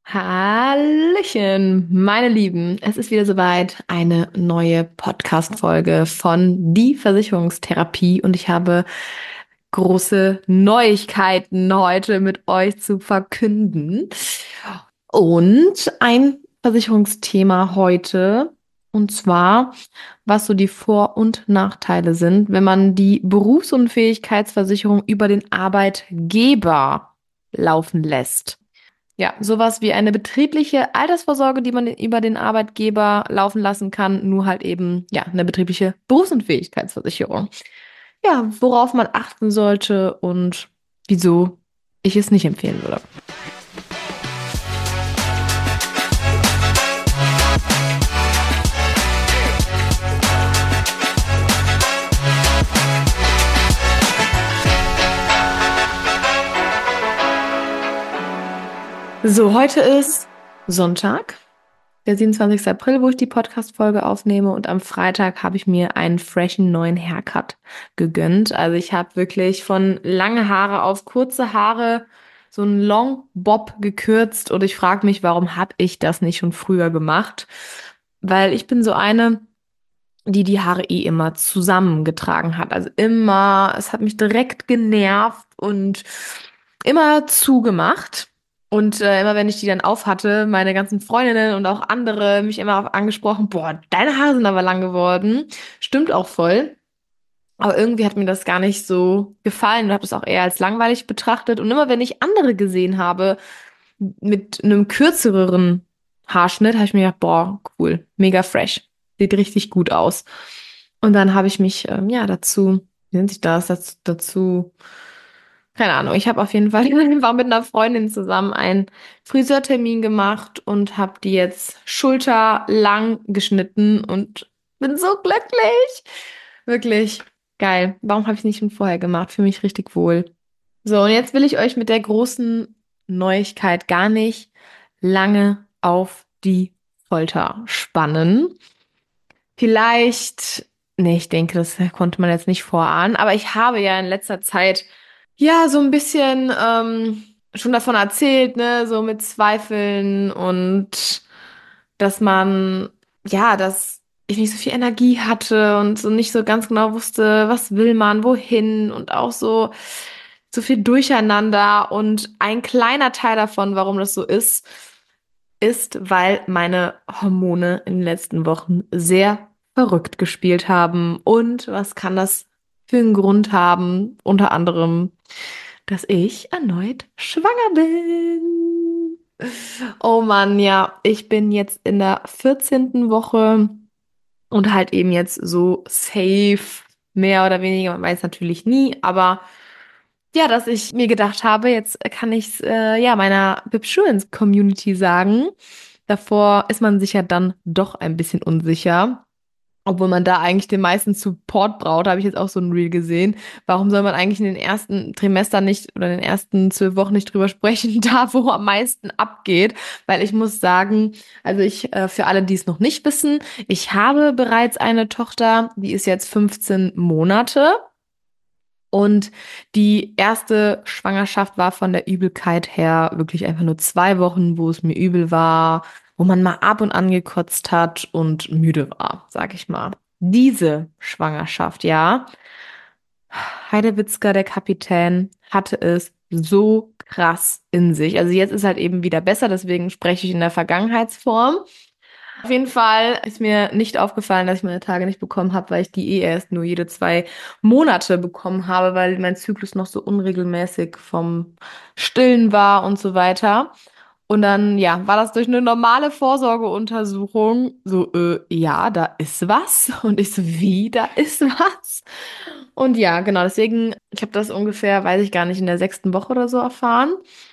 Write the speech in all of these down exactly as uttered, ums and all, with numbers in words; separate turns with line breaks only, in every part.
Hallöchen, meine Lieben. Es ist wieder soweit, eine neue Podcast-Folge von Die Versicherungstherapie und ich habe große Neuigkeiten heute mit euch zu verkünden. Und ein Versicherungsthema heute, und zwar, was so die Vor- und Nachteile sind, wenn man die Berufsunfähigkeitsversicherung über den Arbeitgeber laufen lässt. Ja, sowas wie eine betriebliche Altersvorsorge, die man über den Arbeitgeber laufen lassen kann, nur halt eben, ja, eine betriebliche Berufsunfähigkeitsversicherung. Ja, worauf man achten sollte und wieso ich es nicht empfehlen würde. So, heute ist Sonntag, der siebenundzwanzigste April, wo ich die Podcast-Folge aufnehme und am Freitag habe ich mir einen freshen neuen Haircut gegönnt. Also ich habe wirklich von lange Haare auf kurze Haare so einen Long Bob gekürzt und ich frage mich, warum habe ich das nicht schon früher gemacht? Weil ich bin so eine, die die Haare eh immer zusammengetragen hat. Also immer, es hat mich direkt genervt und immer zugemacht. Und äh, immer wenn ich die dann auf hatte, meine ganzen Freundinnen und auch andere mich immer auf angesprochen, boah, deine Haare sind aber lang geworden. Stimmt auch voll. Aber irgendwie hat mir das gar nicht so gefallen und habe das auch eher als langweilig betrachtet. Und immer wenn ich andere gesehen habe mit einem kürzeren Haarschnitt, habe ich mir gedacht, boah, cool, mega fresh. Sieht richtig gut aus. Und dann habe ich mich, ähm, ja, dazu, wie nennt sich das, dazu, dazu keine Ahnung. Ich habe auf jeden Fall war mit einer Freundin zusammen einen Friseurtermin gemacht und habe die jetzt schulterlang geschnitten und bin so glücklich. Wirklich geil. Warum habe ich es nicht schon vorher gemacht? Fühle mich richtig wohl. So, und jetzt will ich euch mit der großen Neuigkeit gar nicht lange auf die Folter spannen. Vielleicht, nee, ich denke, das konnte man jetzt nicht vorahnen, aber ich habe ja in letzter Zeit ja, so ein bisschen ähm, schon davon erzählt, ne, so mit Zweifeln und dass man, ja, dass ich nicht so viel Energie hatte und so nicht so ganz genau wusste, was will man, wohin und auch so, so viel Durcheinander. Und ein kleiner Teil davon, warum das so ist, ist, weil meine Hormone in den letzten Wochen sehr verrückt gespielt haben. Und was kann das für einen Grund haben? Unter anderem, dass ich erneut schwanger bin. Oh Mann, ja, ich bin jetzt in der vierzehnten Woche und halt eben jetzt so safe, mehr oder weniger. Man weiß natürlich nie, aber ja, dass ich mir gedacht habe, jetzt kann ich es äh, ja meiner Bibsurance-Community sagen. Davor ist man sich ja dann doch ein bisschen unsicher. Obwohl man da eigentlich den meisten Support braucht, habe ich jetzt auch so ein Reel gesehen. Warum soll man eigentlich in den ersten Trimestern nicht oder in den ersten zwölf Wochen nicht drüber sprechen, da wo am meisten abgeht? Weil ich muss sagen, also ich, äh, für alle, die es noch nicht wissen, ich habe bereits eine Tochter, die ist jetzt fünfzehn Monate. Und die erste Schwangerschaft war von der Übelkeit her wirklich einfach nur zwei Wochen, wo es mir übel war, wo man mal ab und an gekotzt hat und müde war, sag ich mal. Diese Schwangerschaft, ja. Heidewitzka, der Kapitän, hatte es so krass in sich. Also jetzt ist halt eben wieder besser, deswegen spreche ich in der Vergangenheitsform. Auf jeden Fall ist mir nicht aufgefallen, dass ich meine Tage nicht bekommen habe, weil ich die eh erst nur jede zwei Monate bekommen habe, weil mein Zyklus noch so unregelmäßig vom Stillen war und so weiter. Und dann, ja, war das durch eine normale Vorsorgeuntersuchung so, äh, ja, da ist was. Und ich so, wie, da ist was? Und ja, genau, deswegen, ich habe das ungefähr, weiß ich gar nicht, in der sechsten Woche oder so erfahren.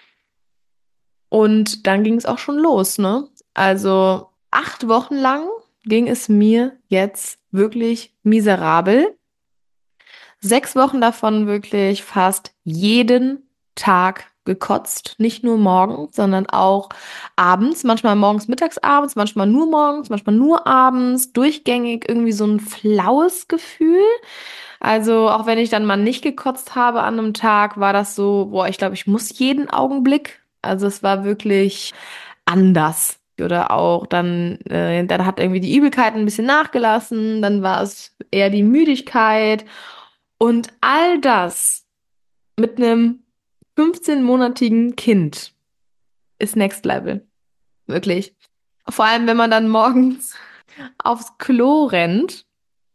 Und dann ging es auch schon los, ne? Also acht Wochen lang ging es mir jetzt wirklich miserabel. Sechs Wochen davon wirklich fast jeden Tag gekotzt. Nicht nur morgens, sondern auch abends. Manchmal morgens, mittags, abends, manchmal nur morgens, manchmal nur abends. Durchgängig irgendwie so ein flaues Gefühl. Also auch wenn ich dann mal nicht gekotzt habe an einem Tag, war das so, boah, ich glaube, ich muss jeden Augenblick. Also es war wirklich anders. Oder auch dann, äh, dann hat irgendwie die Übelkeit ein bisschen nachgelassen, dann war es eher die Müdigkeit und all das mit einem fünfzehnmonatigen Kind ist Next Level. Wirklich. Vor allem, wenn man dann morgens aufs Klo rennt,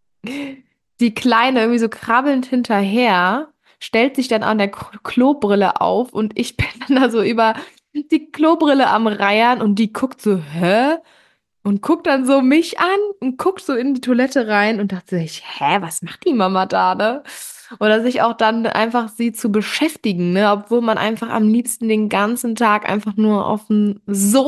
die Kleine irgendwie so krabbelnd hinterher, stellt sich dann an der K- Klobrille auf und ich bin dann da so über die Klobrille am Reiern und die guckt so, hä? Und guckt dann so mich an und guckt so in die Toilette rein und dachte sich, hä, was macht die Mama da, ne? Oder sich auch dann einfach sie zu beschäftigen, ne? Obwohl man einfach am liebsten den ganzen Tag einfach nur auf dem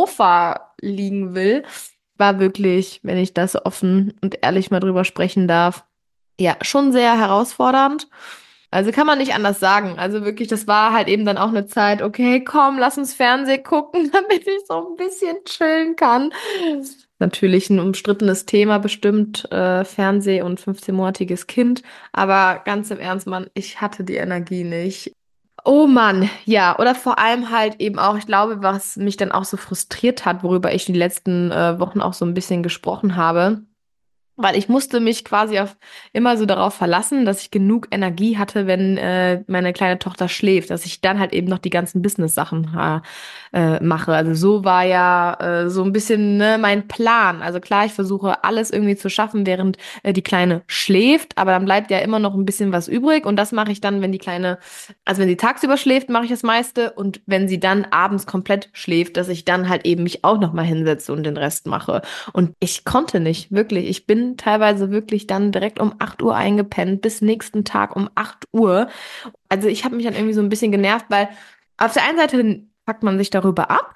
Sofa liegen will. War wirklich, wenn ich das offen und ehrlich mal drüber sprechen darf, ja, schon sehr herausfordernd. Also kann man nicht anders sagen. Also wirklich, das war halt eben dann auch eine Zeit, okay, komm, lass uns Fernsehen gucken, damit ich so ein bisschen chillen kann. Natürlich ein umstrittenes Thema bestimmt, äh, Fernseh und fünfzehnmonatiges Kind. Aber ganz im Ernst, Mann, ich hatte die Energie nicht. Oh Mann, ja, oder vor allem halt eben auch, ich glaube, was mich dann auch so frustriert hat, worüber ich die letzten äh, Wochen auch so ein bisschen gesprochen habe. Weil ich musste mich quasi auf immer so darauf verlassen, dass ich genug Energie hatte, wenn äh, meine kleine Tochter schläft, dass ich dann halt eben noch die ganzen Business-Sachen äh, mache. Also so war ja äh, so ein bisschen ne, mein Plan. Also klar, ich versuche alles irgendwie zu schaffen, während äh, die Kleine schläft, aber dann bleibt ja immer noch ein bisschen was übrig und das mache ich dann, wenn die Kleine, also wenn sie tagsüber schläft, mache ich das meiste und wenn sie dann abends komplett schläft, dass ich dann halt eben mich auch noch mal hinsetze und den Rest mache. Und ich konnte nicht, wirklich. Ich bin teilweise wirklich dann direkt um acht Uhr eingepennt, bis nächsten Tag um acht Uhr. Also ich habe mich dann irgendwie so ein bisschen genervt, weil auf der einen Seite packt man sich darüber ab,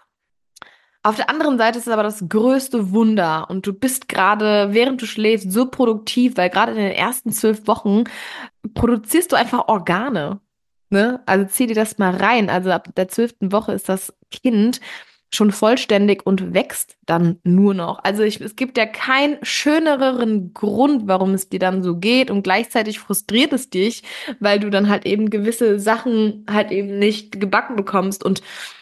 auf der anderen Seite ist es aber das größte Wunder und du bist gerade, während du schläfst, so produktiv, weil gerade in den ersten zwölf Wochen produzierst du einfach Organe. Ne? Also zieh dir das mal rein. Also ab der zwölften Woche ist das Kind schon vollständig und wächst dann nur noch. Also ich, es gibt ja keinen schöneren Grund, warum es dir dann so geht und gleichzeitig frustriert es dich, weil du dann halt eben gewisse Sachen halt eben nicht gebacken bekommst und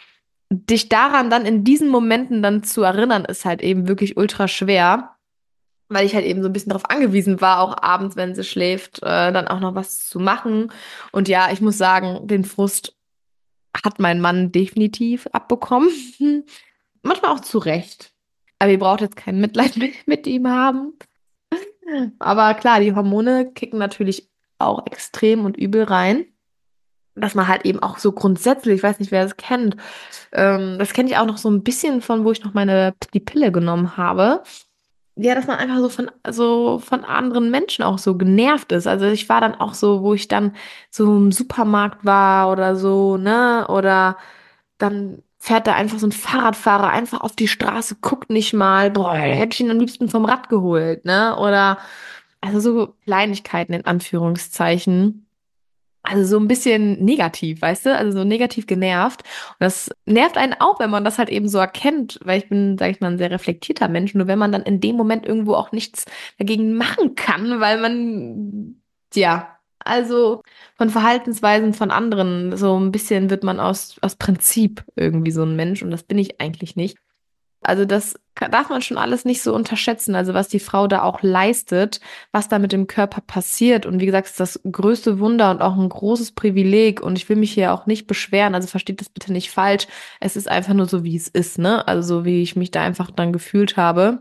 dich daran dann in diesen Momenten dann zu erinnern, ist halt eben wirklich ultra schwer weil ich halt eben so ein bisschen darauf angewiesen war, auch abends, wenn sie schläft, äh, dann auch noch was zu machen. Und ja, ich muss sagen, den Frust hat mein Mann definitiv abbekommen. Manchmal auch zu Recht. Aber ihr braucht jetzt kein Mitleid mit, mit ihm haben. Aber klar, die Hormone kicken natürlich auch extrem und übel rein. Dass man halt eben auch so grundsätzlich, ich weiß nicht, wer das kennt, ähm, das kenne ich auch noch so ein bisschen von, wo ich noch meine, die Pille genommen habe. Ja, dass man einfach so von, so von anderen Menschen auch so genervt ist. Also ich war dann auch so, wo ich dann so im Supermarkt war oder so, ne? Oder dann fährt da einfach so ein Fahrradfahrer einfach auf die Straße, guckt nicht mal, boah, hätte ich ihn am liebsten vom Rad geholt, ne? Oder also so Kleinigkeiten in Anführungszeichen. Also so ein bisschen negativ, weißt du? Also so negativ genervt. Und das nervt einen auch, wenn man das halt eben so erkennt, weil ich bin, sag ich mal, ein sehr reflektierter Mensch. Nur wenn man dann in dem Moment irgendwo auch nichts dagegen machen kann, weil man, ja, also von Verhaltensweisen von anderen, so ein bisschen wird man aus, aus Prinzip irgendwie so ein Mensch und das bin ich eigentlich nicht. Also das ka- darf man schon alles nicht so unterschätzen. Also was die Frau da auch leistet, was da mit dem Körper passiert. Und wie gesagt, es ist das größte Wunder und auch ein großes Privileg. Und ich will mich hier auch nicht beschweren. Also versteht das bitte nicht falsch. Es ist einfach nur so, wie es ist, ne? Also so wie ich mich da einfach dann gefühlt habe.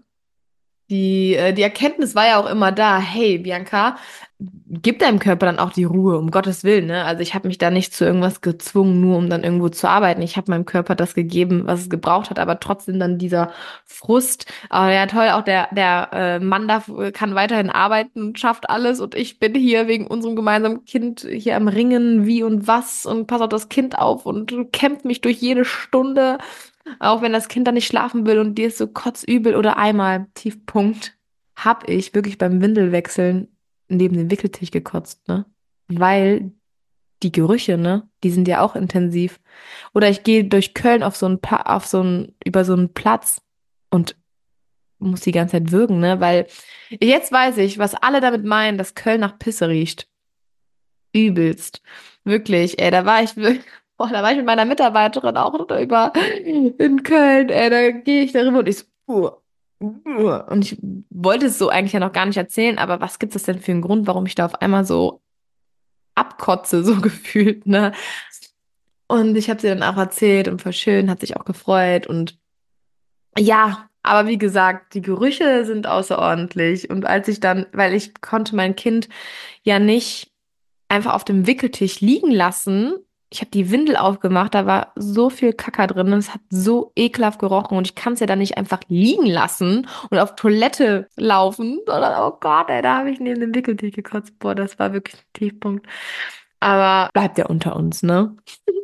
Die, äh, die Erkenntnis war ja auch immer da, hey, Bianca, gib deinem Körper dann auch die Ruhe, um Gottes Willen, ne? Also ich habe mich da nicht zu irgendwas gezwungen, nur um dann irgendwo zu arbeiten. Ich habe meinem Körper das gegeben, was es gebraucht hat, aber trotzdem dann dieser Frust. Aber ja, toll, auch der, der äh, Mann da kann weiterhin arbeiten und schafft alles und ich bin hier wegen unserem gemeinsamen Kind hier am Ringen, wie und was und pass auf das Kind auf und kämpft mich durch jede Stunde. Auch wenn das Kind dann nicht schlafen will und dir ist so kotzübel oder einmal, Tiefpunkt, hab ich wirklich beim Windelwechseln neben dem Wickeltisch gekotzt, ne? Weil die Gerüche, ne, die sind ja auch intensiv. Oder ich gehe durch Köln auf so einen, Pla auf so einen, über so einen Platz und muss die ganze Zeit würgen, ne? Weil jetzt weiß ich, was alle damit meinen, dass Köln nach Pisse riecht. Übelst. Wirklich, ey, da war ich wirklich. Boah, da war ich mit meiner Mitarbeiterin auch über in Köln, ey, da gehe ich darüber und ich so, uh, uh. Und ich wollte es so eigentlich ja noch gar nicht erzählen, aber was gibt es denn für einen Grund, warum ich da auf einmal so abkotze, so gefühlt, ne? Und ich habe sie dann auch erzählt und voll schön, hat sich auch gefreut und ja, aber wie gesagt, die Gerüche sind außerordentlich. Und als ich dann, weil ich konnte mein Kind ja nicht einfach auf dem Wickeltisch liegen lassen. Ich habe die Windel aufgemacht, da war so viel Kacker drin und es hat so ekelhaft gerochen und ich kann es ja dann nicht einfach liegen lassen und auf Toilette laufen, sondern oh Gott, ey, da habe ich neben dem Wickeltisch gekotzt. Boah, das war wirklich ein Tiefpunkt. Aber bleibt ja unter uns, ne?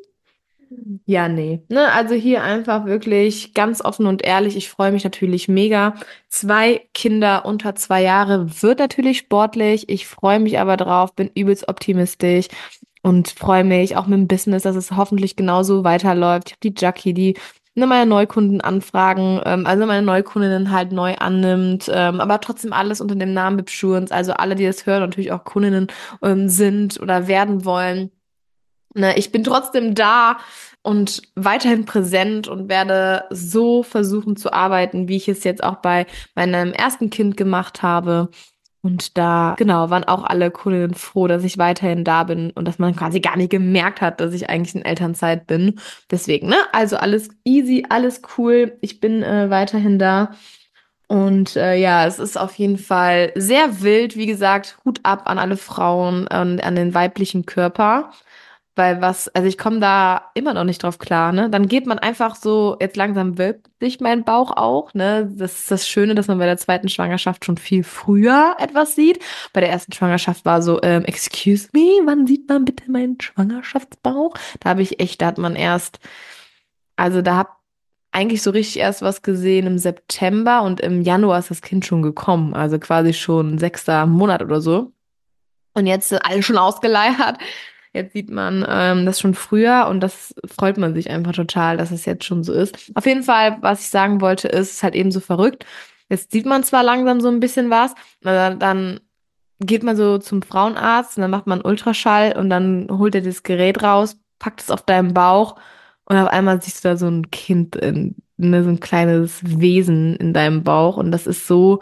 Ja, nee. Ne, also hier einfach wirklich ganz offen und ehrlich. Ich freue mich natürlich mega. Zwei Kinder unter zwei Jahre wird natürlich sportlich. Ich freue mich aber drauf, bin übelst optimistisch und freue mich auch mit dem Business, dass es hoffentlich genauso weiterläuft. Ich habe die Jackie, die ne, meine Neukunden anfragen, ähm, also meine Neukundinnen halt neu annimmt, ähm, aber trotzdem alles unter dem Namen Bibsurance. Also alle, die das hören, natürlich auch Kundinnen ähm, sind oder werden wollen. Ne, ich bin trotzdem da und weiterhin präsent und werde so versuchen zu arbeiten, wie ich es jetzt auch bei meinem ersten Kind gemacht habe. Und da, genau, waren auch alle Kundinnen froh, dass ich weiterhin da bin und dass man quasi gar nicht gemerkt hat, dass ich eigentlich in Elternzeit bin. Deswegen, ne? Also alles easy, alles cool. Ich bin äh, weiterhin da. Und äh, ja, es ist auf jeden Fall sehr wild. Wie gesagt, Hut ab an alle Frauen und an den weiblichen Körper. Weil was, also ich komme da immer noch nicht drauf klar, ne? Dann geht man einfach so, jetzt langsam wölbt sich mein Bauch auch, ne? Das ist das Schöne, dass man bei der zweiten Schwangerschaft schon viel früher etwas sieht. Bei der ersten Schwangerschaft war so, ähm, excuse me, wann sieht man bitte meinen Schwangerschaftsbauch? Da habe ich echt, da hat man erst, also da hab eigentlich so richtig erst was gesehen im September und im Januar ist das Kind schon gekommen, also quasi schon sechster Monat oder so. Und jetzt sind alle schon ausgeleiert. Jetzt sieht man ähm, das schon früher und das freut man sich einfach total, dass es jetzt schon so ist. Auf jeden Fall, was ich sagen wollte, ist, es ist halt eben so verrückt. Jetzt sieht man zwar langsam so ein bisschen was, aber dann geht man so zum Frauenarzt und dann macht man einen Ultraschall und dann holt er das Gerät raus, packt es auf deinen Bauch und auf einmal siehst du da so ein Kind, in, ne, so ein kleines Wesen in deinem Bauch und das ist so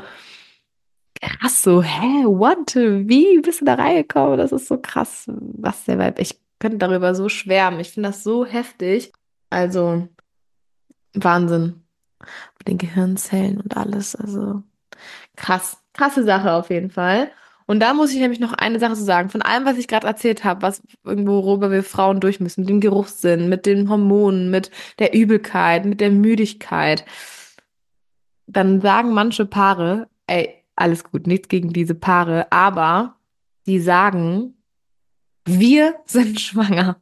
krass, so, hä, what, wie bist du da reingekommen? Das ist so krass, was der Vibe. Ich könnte darüber so schwärmen. Ich finde das so heftig. Also, Wahnsinn. Mit den Gehirnzellen und alles. Also, krass. Krasse Sache auf jeden Fall. Und da muss ich nämlich noch eine Sache zu sagen. Von allem, was ich gerade erzählt habe, was irgendwo, worüber wir Frauen durch müssen, mit dem Geruchssinn, mit den Hormonen, mit der Übelkeit, mit der Müdigkeit, dann sagen manche Paare, ey, alles gut, nichts gegen diese Paare, aber die sagen, wir sind schwanger.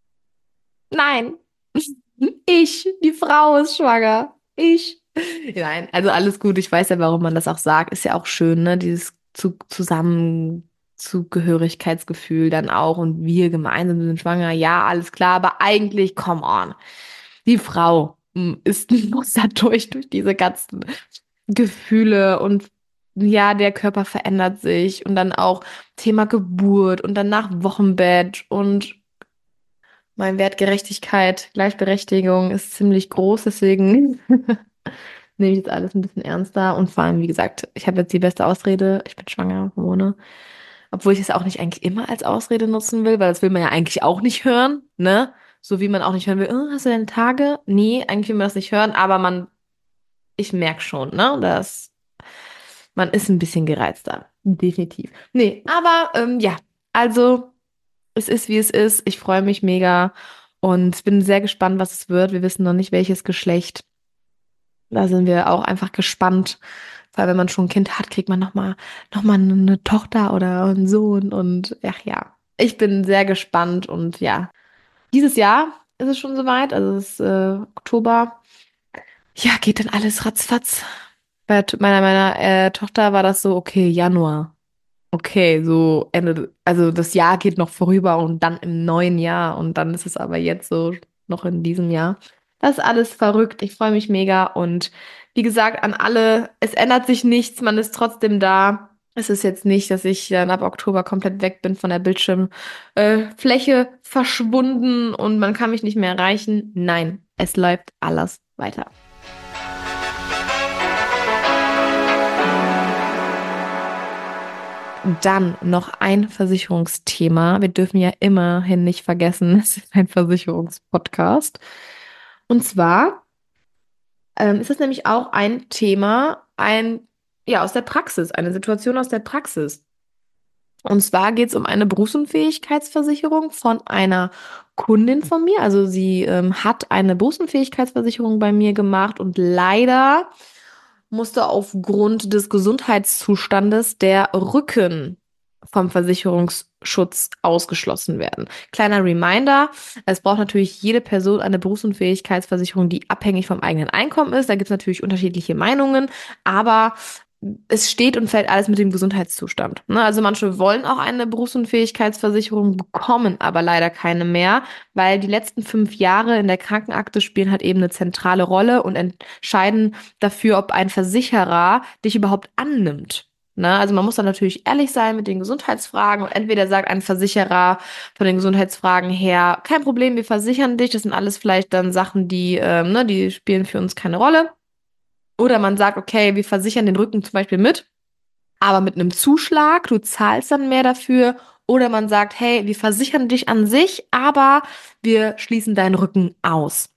Nein, ich, die Frau ist schwanger. Ich. Nein, also alles gut. Ich weiß ja, warum man das auch sagt. Ist ja auch schön, ne? Dieses zu Zusammenzugehörigkeitsgefühl dann auch und wir gemeinsam sind schwanger. Ja, alles klar, aber eigentlich, come on. Die Frau mm, ist muss da durch, durch diese ganzen Gefühle und ja, der Körper verändert sich und dann auch Thema Geburt und danach Wochenbett und mein Wert Gerechtigkeit, Gleichberechtigung ist ziemlich groß, deswegen nehme ich jetzt alles ein bisschen ernster und vor allem, wie gesagt, ich habe jetzt die beste Ausrede, ich bin schwanger, Hormone. Obwohl ich es auch nicht eigentlich immer als Ausrede nutzen will, weil das will man ja eigentlich auch nicht hören, ne? So wie man auch nicht hören will, oh, hast du deine Tage? Nee, eigentlich will man das nicht hören, aber man, ich merke schon, ne, dass man ist ein bisschen gereizter. Definitiv. Nee, aber ähm, ja, also es ist, wie es ist. Ich freue mich mega und bin sehr gespannt, was es wird. Wir wissen noch nicht, welches Geschlecht. Da sind wir auch einfach gespannt. Weil wenn man schon ein Kind hat, kriegt man nochmal noch mal noch mal eine Tochter oder einen Sohn. Und ach ja, ich bin sehr gespannt. Und ja, dieses Jahr ist es schon soweit. Also es ist äh, Oktober. Ja, geht dann alles ratzfatz. Bei t- meiner, meiner äh, Tochter war das so, okay, Januar. Okay, so Ende, also das Jahr geht noch vorüber und dann im neuen Jahr und dann ist es aber jetzt so noch in diesem Jahr. Das ist alles verrückt. Ich freue mich mega und wie gesagt, an alle, es ändert sich nichts, man ist trotzdem da. Es ist jetzt nicht, dass ich dann ab Oktober komplett weg bin von der Bildschirmfläche, äh, Fläche, verschwunden und man kann mich nicht mehr erreichen. Nein, es läuft alles weiter. Dann noch ein Versicherungsthema. Wir dürfen ja immerhin nicht vergessen, es ist ein Versicherungspodcast. Und zwar ähm, ist es nämlich auch ein Thema, ein, ja, aus der Praxis, eine Situation aus der Praxis. Und zwar geht es um eine Berufsunfähigkeitsversicherung von einer Kundin von mir. Also sie ähm, hat eine Berufsunfähigkeitsversicherung bei mir gemacht und leider musste aufgrund des Gesundheitszustandes der Rücken vom Versicherungsschutz ausgeschlossen werden. Kleiner Reminder, es braucht natürlich jede Person eine Berufsunfähigkeitsversicherung, die abhängig vom eigenen Einkommen ist. Da gibt es natürlich unterschiedliche Meinungen, aber es steht und fällt alles mit dem Gesundheitszustand. Ne? Also manche wollen auch eine Berufsunfähigkeitsversicherung, bekommen aber leider keine mehr, weil die letzten fünf Jahre in der Krankenakte spielen halt eben eine zentrale Rolle und entscheiden dafür, ob ein Versicherer dich überhaupt annimmt. Ne? Also man muss dann natürlich ehrlich sein mit den Gesundheitsfragen und entweder sagt ein Versicherer von den Gesundheitsfragen her, kein Problem, wir versichern dich, das sind alles vielleicht dann Sachen, die, ähm, ne, die spielen für uns keine Rolle. Oder man sagt, okay, wir versichern den Rücken zum Beispiel mit, aber mit einem Zuschlag, du zahlst dann mehr dafür. Oder man sagt, hey, wir versichern dich an sich, aber wir schließen deinen Rücken aus.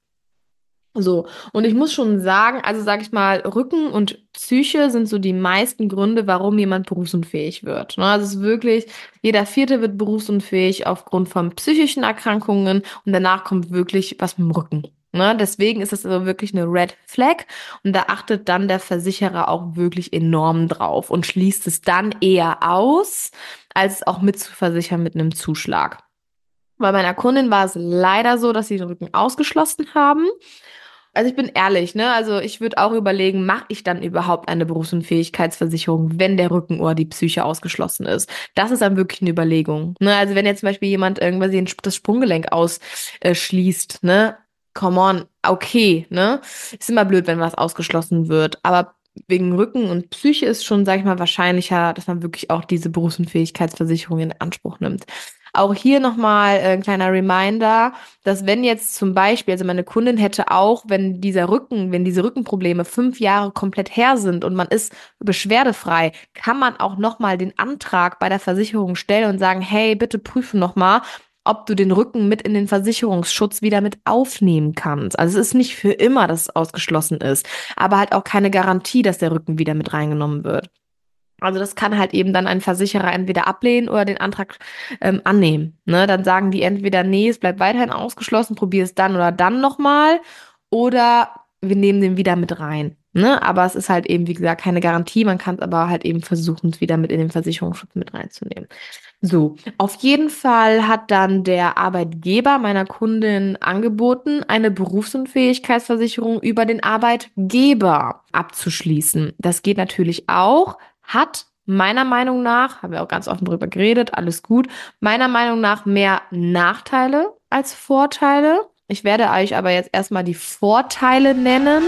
So, und ich muss schon sagen, also sag ich mal, Rücken und Psyche sind so die meisten Gründe, warum jemand berufsunfähig wird. Ne? Also es ist wirklich, jeder Vierte wird berufsunfähig aufgrund von psychischen Erkrankungen und danach kommt wirklich was mit dem Rücken. Ne? Deswegen ist das also wirklich eine Red Flag und da achtet dann der Versicherer auch wirklich enorm drauf und schließt es dann eher aus, als es auch mitzuversichern mit einem Zuschlag. Bei meiner Kundin war es leider so, dass sie den Rücken ausgeschlossen haben. Also ich bin ehrlich, ne? Also ich würde auch überlegen, mache ich dann überhaupt eine Berufsunfähigkeitsversicherung, wenn der Rücken oder die Psyche ausgeschlossen ist? Das ist dann wirklich eine Überlegung. Ne? Also wenn jetzt zum Beispiel jemand irgendwas den, das Sprunggelenk ausschließt, ne? Come on, okay, ne? Ist immer blöd, wenn was ausgeschlossen wird. Aber wegen Rücken und Psyche ist schon, sag ich mal, wahrscheinlicher, dass man wirklich auch diese Berufsunfähigkeitsversicherung in Anspruch nimmt. Auch hier nochmal äh, ein kleiner Reminder, dass wenn jetzt zum Beispiel, also meine Kundin hätte auch, wenn dieser Rücken, wenn diese Rückenprobleme fünf Jahre komplett her sind und man ist beschwerdefrei, kann man auch nochmal den Antrag bei der Versicherung stellen und sagen, hey, bitte prüfen nochmal, ob du den Rücken mit in den Versicherungsschutz wieder mit aufnehmen kannst. Also es ist nicht für immer, dass es ausgeschlossen ist, aber halt auch keine Garantie, dass der Rücken wieder mit reingenommen wird. Also das kann halt eben dann ein Versicherer entweder ablehnen oder den Antrag ähm, annehmen. Ne? Dann sagen die entweder, nee, es bleibt weiterhin ausgeschlossen, probier es dann oder dann nochmal. Oder wir nehmen den wieder mit rein. Ne? Aber es ist halt eben, wie gesagt, keine Garantie. Man kann es aber halt eben versuchen, es wieder mit in den Versicherungsschutz mit reinzunehmen. So, auf jeden Fall hat dann der Arbeitgeber meiner Kundin angeboten, eine Berufsunfähigkeitsversicherung über den Arbeitgeber abzuschließen. Das geht natürlich auch, hat meiner Meinung nach, haben wir auch ganz offen drüber geredet, alles gut, meiner Meinung nach mehr Nachteile als Vorteile. Ich werde euch aber jetzt erstmal die Vorteile nennen.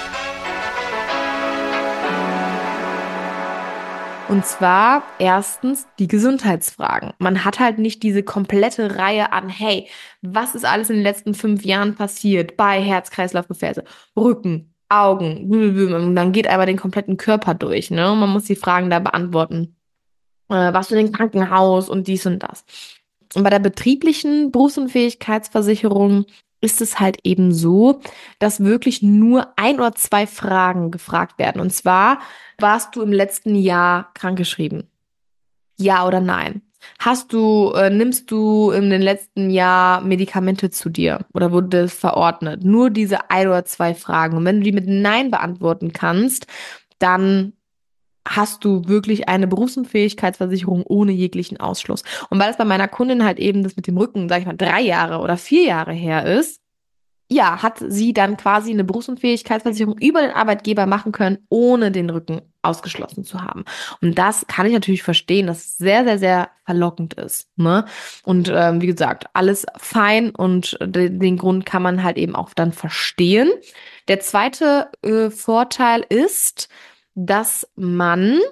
Und zwar erstens die Gesundheitsfragen. Man hat halt nicht diese komplette Reihe an, hey, was ist alles in den letzten fünf Jahren passiert bei Herz-Kreislauf-Gefäße, Rücken, Augen, und dann geht einmal den kompletten Körper durch, ne? Und man muss die Fragen da beantworten. Äh, warst du in den Krankenhaus und dies und das. Und bei der betrieblichen Berufsunfähigkeitsversicherung ist es halt eben so, dass wirklich nur ein oder zwei Fragen gefragt werden. Und zwar, warst du im letzten Jahr krankgeschrieben? Ja oder nein? Hast du, äh, nimmst du in den letzten Jahr Medikamente zu dir oder wurde das verordnet? Nur diese ein oder zwei Fragen. Und wenn du die mit Nein beantworten kannst, dann hast du wirklich eine Berufsunfähigkeitsversicherung ohne jeglichen Ausschluss. Und weil es bei meiner Kundin halt eben das mit dem Rücken, sag ich mal, drei Jahre oder vier Jahre her ist, ja, hat sie dann quasi eine Berufsunfähigkeitsversicherung über den Arbeitgeber machen können, ohne den Rücken ausgeschlossen zu haben. Und das kann ich natürlich verstehen, dass es sehr, sehr, sehr verlockend ist. Ne? Und ähm, wie gesagt, alles fein und de den Grund kann man halt eben auch dann verstehen. Der zweite äh, Vorteil ist, dass man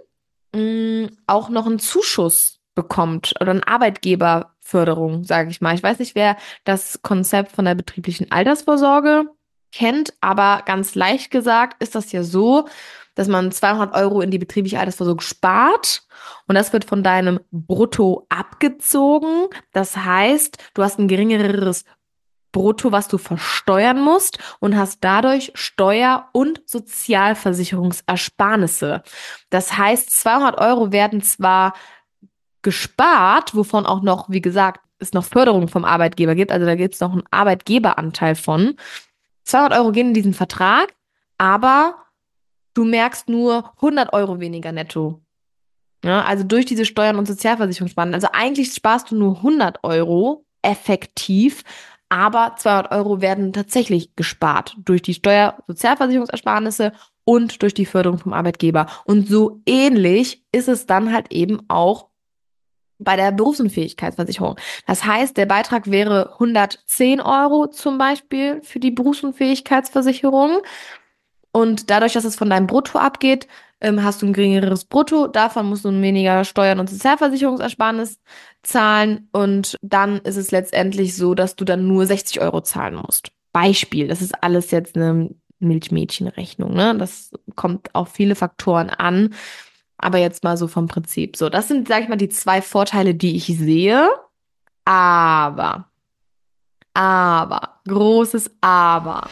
mh, auch noch einen Zuschuss bekommt oder eine Arbeitgeberförderung, sage ich mal. Ich weiß nicht, wer das Konzept von der betrieblichen Altersvorsorge kennt, aber ganz leicht gesagt ist das ja so, dass man zweihundert Euro in die betriebliche Altersvorsorge spart und das wird von deinem Brutto abgezogen. Das heißt, du hast ein geringeres Brutto, was du versteuern musst und hast dadurch Steuer- und Sozialversicherungsersparnisse. Das heißt, zweihundert Euro werden zwar gespart, wovon auch noch, wie gesagt, es noch Förderung vom Arbeitgeber gibt, also da gibt es noch einen Arbeitgeberanteil von. zweihundert Euro gehen in diesen Vertrag, aber du merkst nur hundert Euro weniger netto. Ja, also durch diese Steuern und Sozialversicherungssparen. Also eigentlich sparst du nur hundert Euro effektiv, aber zweihundert Euro werden tatsächlich gespart durch die Steuer-, Sozialversicherungsersparnisse und durch die Förderung vom Arbeitgeber. Und so ähnlich ist es dann halt eben auch bei der Berufsunfähigkeitsversicherung. Das heißt, der Beitrag wäre hundertzehn Euro zum Beispiel für die Berufsunfähigkeitsversicherung. Und dadurch, dass es von deinem Brutto abgeht, ähm, hast du ein geringeres Brutto. Davon musst du weniger Steuern und Sozialversicherungsersparnis zahlen. Und dann ist es letztendlich so, dass du dann nur sechzig Euro zahlen musst. Beispiel, das ist alles jetzt eine Milchmädchenrechnung, ne? Das kommt auf viele Faktoren an. Aber jetzt mal so vom Prinzip. So, das sind, sag ich mal, die zwei Vorteile, die ich sehe. Aber, aber, großes Aber.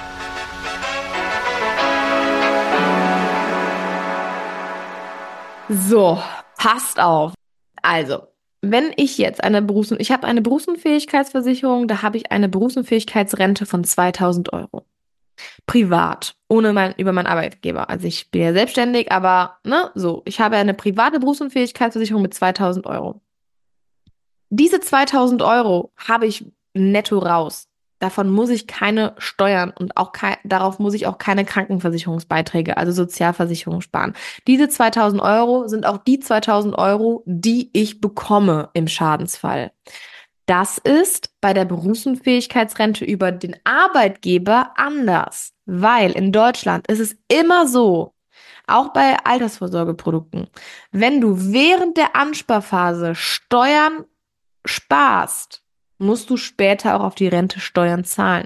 So, passt auf. Also, wenn ich jetzt eine Berufs- ich habe eine Berufsunfähigkeitsversicherung, da habe ich eine Berufsunfähigkeitsrente von zweitausend Euro. Privat, ohne mein, über meinen Arbeitgeber. Also ich bin ja selbstständig, aber ne, so, ich habe eine private Berufsunfähigkeitsversicherung mit zweitausend Euro. Diese zweitausend Euro habe ich netto raus. Davon muss ich keine Steuern und auch kei darauf muss ich auch keine Krankenversicherungsbeiträge, also Sozialversicherung sparen. Diese zweitausend Euro sind auch die zweitausend Euro, die ich bekomme im Schadensfall. Das ist bei der Berufsunfähigkeitsrente über den Arbeitgeber anders, weil in Deutschland ist es immer so, auch bei Altersvorsorgeprodukten, wenn du während der Ansparphase Steuern sparst, musst du später auch auf die Rente Steuern zahlen.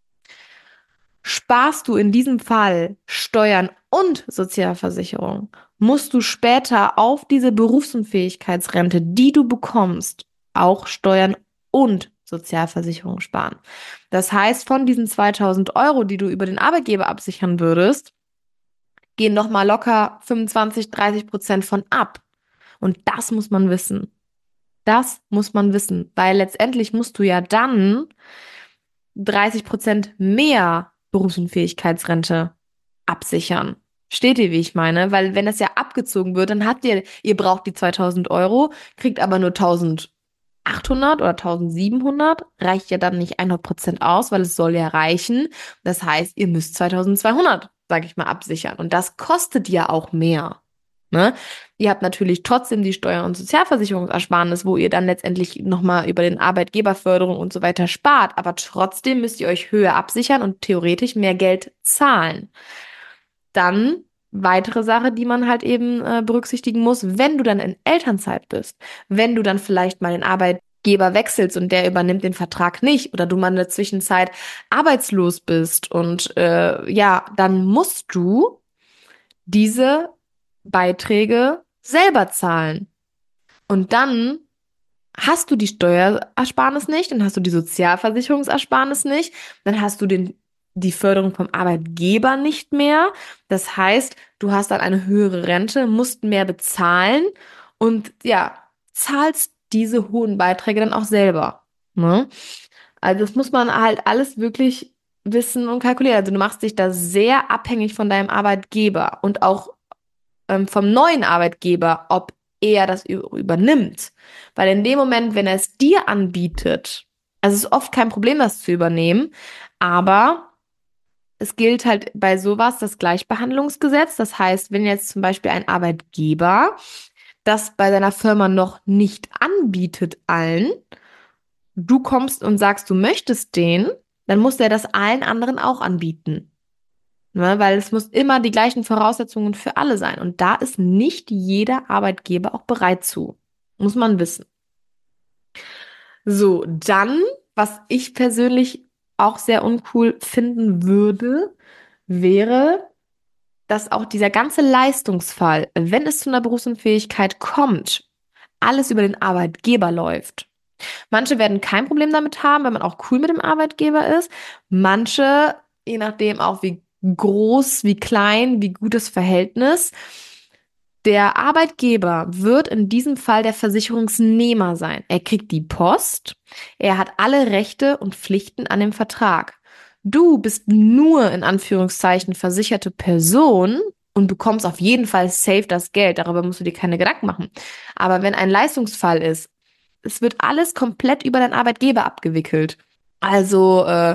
Sparst du in diesem Fall Steuern und Sozialversicherung, musst du später auf diese Berufsunfähigkeitsrente, die du bekommst, auch Steuern und Sozialversicherung sparen. Das heißt, von diesen zweitausend Euro, die du über den Arbeitgeber absichern würdest, gehen nochmal locker fünfundzwanzig, dreißig Prozent von ab. Und das muss man wissen. Das muss man wissen, weil letztendlich musst du ja dann dreißig Prozent mehr Berufsunfähigkeitsrente absichern. Steht ihr, wie ich meine? Weil wenn das ja abgezogen wird, dann habt ihr, ihr braucht die zweitausend Euro, kriegt aber nur eintausendachthundert oder eintausendsiebenhundert, reicht ja dann nicht hundert Prozent aus, weil es soll ja reichen. Das heißt, ihr müsst zweitausendzweihundert, sage ich mal, absichern. Und das kostet ja auch mehr. Ne? Ihr habt natürlich trotzdem die Steuer- und Sozialversicherungsersparnis, wo ihr dann letztendlich nochmal über den Arbeitgeberförderung und so weiter spart, aber trotzdem müsst ihr euch höher absichern und theoretisch mehr Geld zahlen. Dann weitere Sache, die man halt eben äh, berücksichtigen muss, wenn du dann in Elternzeit bist, wenn du dann vielleicht mal den Arbeitgeber wechselst und der übernimmt den Vertrag nicht oder du mal in der Zwischenzeit arbeitslos bist und äh, ja, dann musst du diese Beiträge selber zahlen. Und dann hast du die Steuerersparnis nicht, dann hast du die Sozialversicherungsersparnis nicht, dann hast du den, die Förderung vom Arbeitgeber nicht mehr. Das heißt, du hast dann eine höhere Rente, musst mehr bezahlen und ja, zahlst diese hohen Beiträge dann auch selber. Ne? Also das muss man halt alles wirklich wissen und kalkulieren. Also du machst dich da sehr abhängig von deinem Arbeitgeber und auch ähm, vom neuen Arbeitgeber, ob er das übernimmt. Weil in dem Moment, wenn er es dir anbietet, also es ist oft kein Problem, das zu übernehmen, aber es gilt halt bei sowas das Gleichbehandlungsgesetz. Das heißt, wenn jetzt zum Beispiel ein Arbeitgeber das bei seiner Firma noch nicht anbietet allen, du kommst und sagst, du möchtest den, dann muss der das allen anderen auch anbieten. Ne? Weil es muss immer die gleichen Voraussetzungen für alle sein. Und da ist nicht jeder Arbeitgeber auch bereit zu. Muss man wissen. So, dann, was ich persönlich auch sehr uncool finden würde, wäre, dass auch dieser ganze Leistungsfall, wenn es zu einer Berufsunfähigkeit kommt, alles über den Arbeitgeber läuft. Manche werden kein Problem damit haben, wenn man auch cool mit dem Arbeitgeber ist. Manche, je nachdem auch wie groß, wie klein, wie gutes Verhältnis. Der Arbeitgeber wird in diesem Fall der Versicherungsnehmer sein. Er kriegt die Post, er hat alle Rechte und Pflichten an dem Vertrag. Du bist nur in Anführungszeichen versicherte Person und bekommst auf jeden Fall safe das Geld. Darüber musst du dir keine Gedanken machen. Aber wenn ein Leistungsfall ist, es wird alles komplett über deinen Arbeitgeber abgewickelt. Also äh,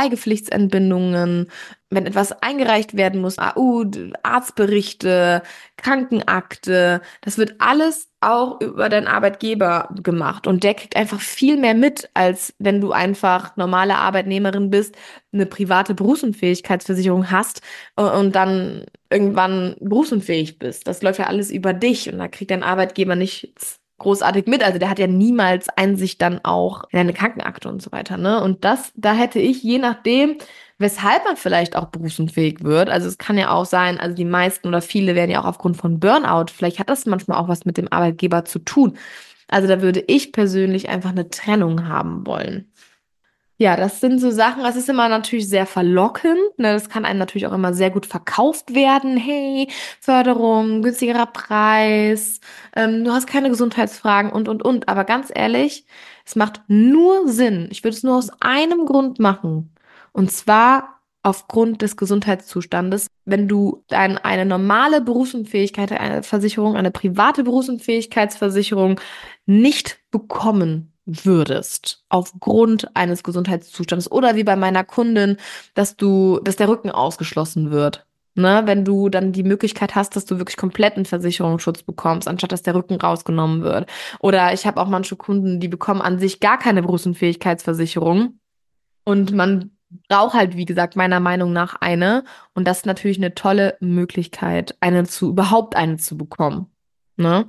Schweigepflichtsentbindungen, wenn etwas eingereicht werden muss, A U, Arztberichte, Krankenakte, das wird alles auch über deinen Arbeitgeber gemacht. Und der kriegt einfach viel mehr mit, als wenn du einfach normale Arbeitnehmerin bist, eine private Berufsunfähigkeitsversicherung hast äh, und dann irgendwann berufsunfähig bist. Das läuft ja alles über dich und da kriegt dein Arbeitgeber nichts großartig mit. Also der hat ja niemals Einsicht dann auch in deine Krankenakte und so weiter, ne? Und das, da hätte ich, je nachdem, weshalb man vielleicht auch berufsunfähig wird, also es kann ja auch sein, also die meisten oder viele werden ja auch aufgrund von Burnout, vielleicht hat das manchmal auch was mit dem Arbeitgeber zu tun. Also da würde ich persönlich einfach eine Trennung haben wollen. Ja, das sind so Sachen, das ist immer natürlich sehr verlockend, ne? Das kann einem natürlich auch immer sehr gut verkauft werden. Hey, Förderung, günstigerer Preis, ähm, du hast keine Gesundheitsfragen und, und, und. Aber ganz ehrlich, es macht nur Sinn. Ich würde es nur aus einem Grund machen. Und zwar aufgrund des Gesundheitszustandes. Wenn du ein, eine normale Berufsunfähigkeit, eine Versicherung, eine private Berufsunfähigkeitsversicherung nicht bekommen würdest aufgrund eines Gesundheitszustands oder wie bei meiner Kundin, dass du, dass der Rücken ausgeschlossen wird. Ne, wenn du dann die Möglichkeit hast, dass du wirklich kompletten Versicherungsschutz bekommst, anstatt dass der Rücken rausgenommen wird. Oder ich habe auch manche Kunden, die bekommen an sich gar keine Berufsunfähigkeitsversicherung und man braucht halt, wie gesagt, meiner Meinung nach eine. Und das ist natürlich eine tolle Möglichkeit, eine zu, überhaupt eine zu bekommen. Ne?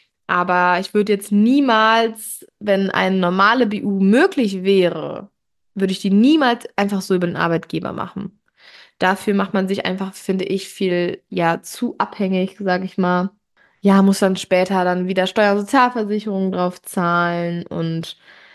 Aber ich würde jetzt niemals, wenn eine normale B U möglich wäre, würde ich die niemals einfach so über den Arbeitgeber machen. Dafür macht man sich einfach, finde ich, viel, ja, zu abhängig, sage ich mal. Ja, muss dann später dann wieder Steuer- und Sozialversicherung drauf zahlen und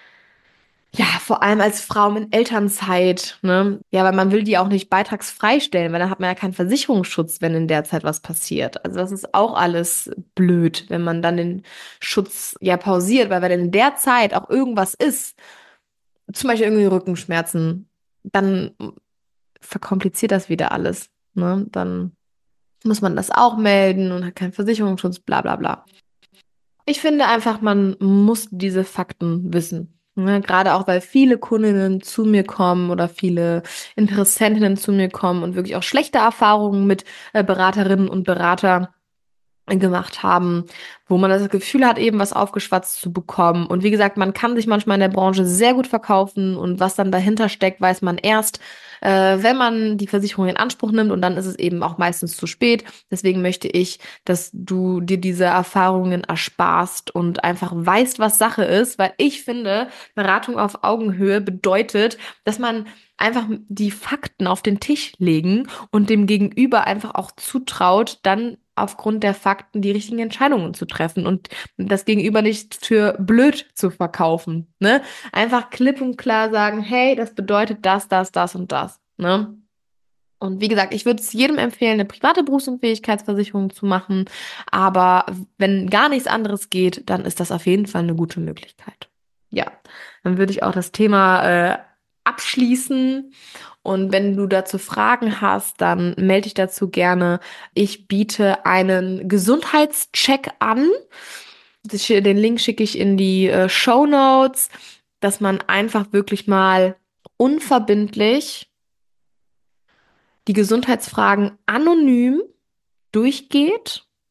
ja, vor allem als Frau mit Elternzeit, ne? Ja, weil man will die auch nicht beitragsfrei stellen, weil dann hat man ja keinen Versicherungsschutz, wenn in der Zeit was passiert. Also das ist auch alles blöd, wenn man dann den Schutz ja pausiert, weil wenn in der Zeit auch irgendwas ist, zum Beispiel irgendwie Rückenschmerzen, dann verkompliziert das wieder alles, ne? Dann muss man das auch melden und hat keinen Versicherungsschutz, bla bla bla. Ich finde einfach, man muss diese Fakten wissen. Ne? Gerade auch, weil viele Kundinnen zu mir kommen oder viele Interessentinnen zu mir kommen und wirklich auch schlechte Erfahrungen mit äh, Beraterinnen und Berater gemacht haben, wo man das Gefühl hat, eben was aufgeschwatzt zu bekommen. Und wie gesagt, man kann sich manchmal in der Branche sehr gut verkaufen und was dann dahinter steckt, weiß man erst, äh, wenn man die Versicherung in Anspruch nimmt und dann ist es eben auch meistens zu spät. Deswegen möchte ich, dass du dir diese Erfahrungen ersparst und einfach weißt, was Sache ist, weil ich finde, Beratung auf Augenhöhe bedeutet, dass man einfach die Fakten auf den Tisch legen und dem Gegenüber einfach auch zutraut, dann aufgrund der Fakten die richtigen Entscheidungen zu treffen und das Gegenüber nicht für blöd zu verkaufen, ne? Einfach klipp und klar sagen, hey, das bedeutet das, das, das und das, ne? Und wie gesagt, ich würde es jedem empfehlen, eine private Berufsunfähigkeitsversicherung zu machen, aber wenn gar nichts anderes geht, dann ist das auf jeden Fall eine gute Möglichkeit. Ja, dann würde ich auch das Thema äh, abschließen. Und wenn du dazu Fragen hast, dann melde dich dazu gerne. Ich biete einen Gesundheitscheck an. Das- Den Link schicke ich in die äh, Show Notes, dass man einfach wirklich mal unverbindlich die Gesundheitsfragen anonym durchgeht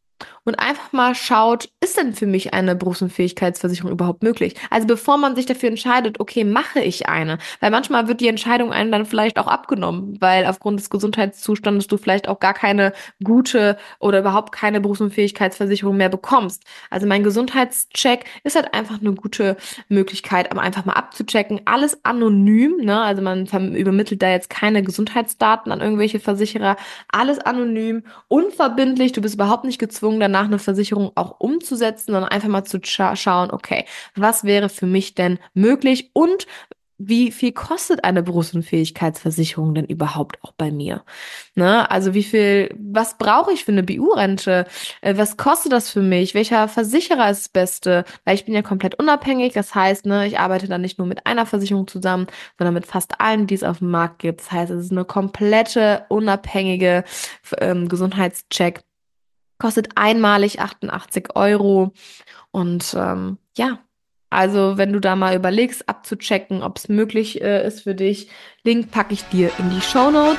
und einfach mal schaut, ist denn für mich eine Berufsunfähigkeitsversicherung überhaupt möglich? Also bevor man sich dafür entscheidet, okay, mache ich eine? Weil manchmal wird die Entscheidung einem dann vielleicht auch abgenommen, weil aufgrund des Gesundheitszustandes du vielleicht auch gar keine gute oder überhaupt keine Berufsunfähigkeitsversicherung mehr bekommst. Also mein Gesundheitscheck ist halt einfach eine gute Möglichkeit, um einfach mal abzuchecken. Alles anonym, ne? Also man verm- übermittelt da jetzt keine Gesundheitsdaten an irgendwelche Versicherer. Alles anonym, unverbindlich. Du bist überhaupt nicht gezwungen, danach eine Versicherung auch umzusetzen, sondern einfach mal zu scha schauen, okay, was wäre für mich denn möglich und wie viel kostet eine Berufsunfähigkeitsversicherung denn überhaupt auch bei mir? Ne? Also wie viel, was brauche ich für eine B U-Rente? Äh, was kostet das für mich? Welcher Versicherer ist das Beste? Weil ich bin ja komplett unabhängig. Das heißt, ne, ich arbeite dann nicht nur mit einer Versicherung zusammen, sondern mit fast allen, die es auf dem Markt gibt. Das heißt, es ist eine komplette unabhängige ähm, Gesundheitscheck. Kostet einmalig achtundachtzig Euro. Und ähm, ja, also wenn du da mal überlegst, abzuchecken, ob es möglich äh, ist für dich, Link packe ich dir in die Shownotes.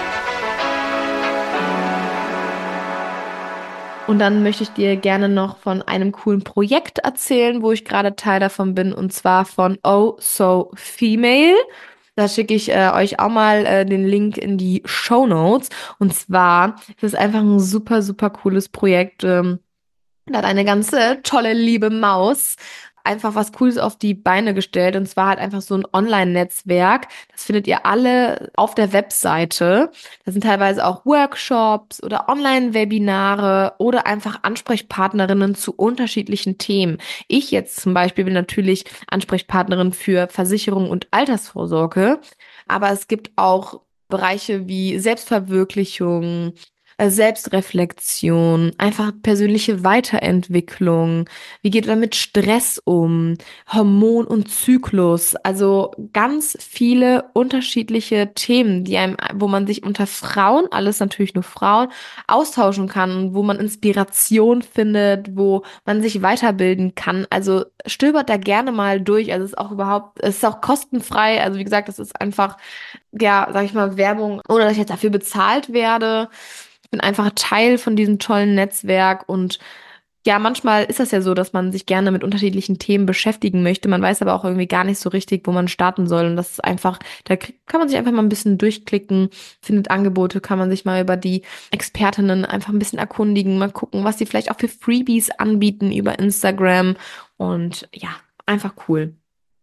Und dann möchte ich dir gerne noch von einem coolen Projekt erzählen, wo ich gerade Teil davon bin, und zwar von Oh So Female. Da schicke ich äh, euch auch mal äh, den Link in die Shownotes. Und zwar ist es einfach ein super, super cooles Projekt. Ähm, da hat eine ganze tolle, liebe Maus einfach was Cooles auf die Beine gestellt. Und zwar halt einfach so ein Online-Netzwerk. Das findet ihr alle auf der Webseite. Da sind teilweise auch Workshops oder Online-Webinare oder einfach Ansprechpartnerinnen zu unterschiedlichen Themen. Ich jetzt zum Beispiel bin natürlich Ansprechpartnerin für Versicherung und Altersvorsorge. Aber es gibt auch Bereiche wie Selbstverwirklichung, äh, Selbstreflexion, einfach persönliche Weiterentwicklung. Wie geht man mit Stress um? Hormon und Zyklus. Also ganz viele unterschiedliche Themen, die einem, wo man sich unter Frauen, alles natürlich nur Frauen, austauschen kann, wo man Inspiration findet, wo man sich weiterbilden kann. Also stöbert da gerne mal durch. Also es ist auch überhaupt, es ist auch kostenfrei. Also wie gesagt, das ist einfach, ja, sag ich mal, Werbung, ohne dass ich jetzt dafür bezahlt werde. Ich bin einfach Teil von diesem tollen Netzwerk und ja, manchmal ist das ja so, dass man sich gerne mit unterschiedlichen Themen beschäftigen möchte. Man weiß aber auch irgendwie gar nicht so richtig, wo man starten soll. Und das ist einfach, da k- kann man sich einfach mal ein bisschen durchklicken, findet Angebote, kann man sich mal über die Expertinnen einfach ein bisschen erkundigen, mal gucken, was sie vielleicht auch für Freebies anbieten über Instagram. Und ja, einfach cool.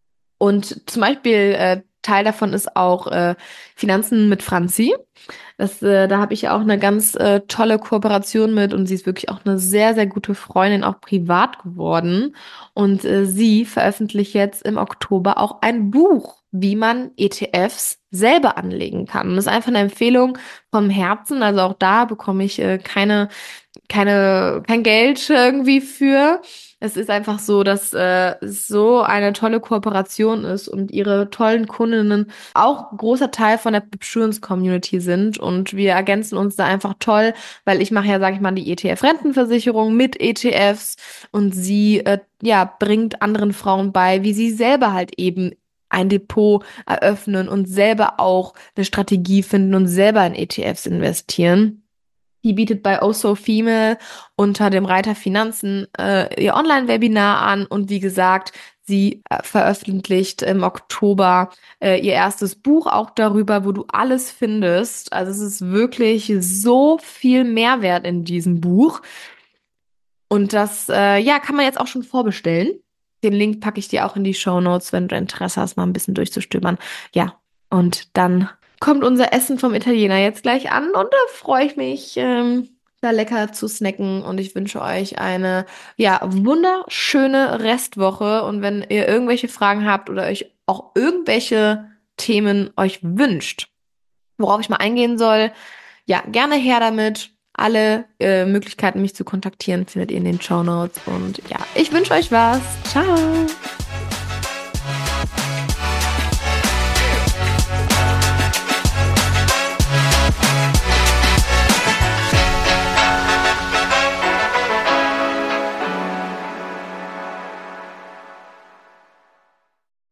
Und zum Beispiel äh, Teil davon ist auch äh, Finanzen mit Franzi. Das, äh, da habe ich auch eine ganz äh, tolle Kooperation mit und sie ist wirklich auch eine sehr, sehr gute Freundin, auch privat geworden. Und äh, sie veröffentlicht jetzt im Oktober auch ein Buch, wie man E T Fs selber anlegen kann. Und das ist einfach eine Empfehlung vom Herzen. Also auch da bekomme ich äh, keine keine, kein Geld irgendwie für. Es ist einfach so, dass äh, es so eine tolle Kooperation ist und ihre tollen Kundinnen auch großer Teil von der Insurance Community sind und wir ergänzen uns da einfach toll, weil ich mache ja, sage ich mal, die E T F-Rentenversicherung mit E T Fs und sie äh, ja bringt anderen Frauen bei, wie sie selber halt eben ein Depot eröffnen und selber auch eine Strategie finden und selber in E T Fs investieren. Die bietet bei Oh So Female unter dem Reiter Finanzen äh, ihr Online-Webinar an und wie gesagt, sie äh, veröffentlicht im Oktober äh, ihr erstes Buch auch darüber, wo du alles findest. Also es ist wirklich so viel Mehrwert in diesem Buch und das äh, ja kann man jetzt auch schon vorbestellen. Den Link packe ich dir auch in die Shownotes, wenn du Interesse hast, mal ein bisschen durchzustöbern. Ja, und dann kommt unser Essen vom Italiener jetzt gleich an und da freue ich mich, ähm, da lecker zu snacken und ich wünsche euch eine, ja, wunderschöne Restwoche und wenn ihr irgendwelche Fragen habt oder euch auch irgendwelche Themen euch wünscht, worauf ich mal eingehen soll, ja, gerne her damit. Alle äh, Möglichkeiten, mich zu kontaktieren, findet ihr in den Shownotes und ja, ich wünsche euch was. Ciao!